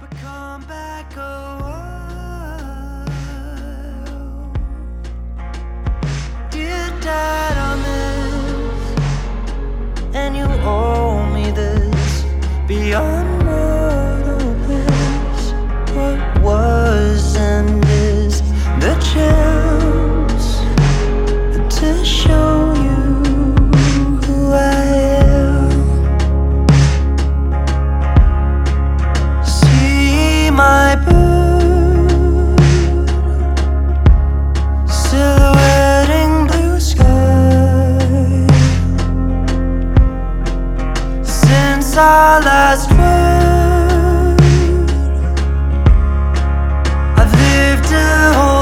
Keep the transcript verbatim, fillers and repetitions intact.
but come back a while. Dear Dad, I miss, and you owe me this beyond mortal bliss. What was and is the chance to show you who I am. See my bird silhouetting blue sky. Since our last word, I've lived a whole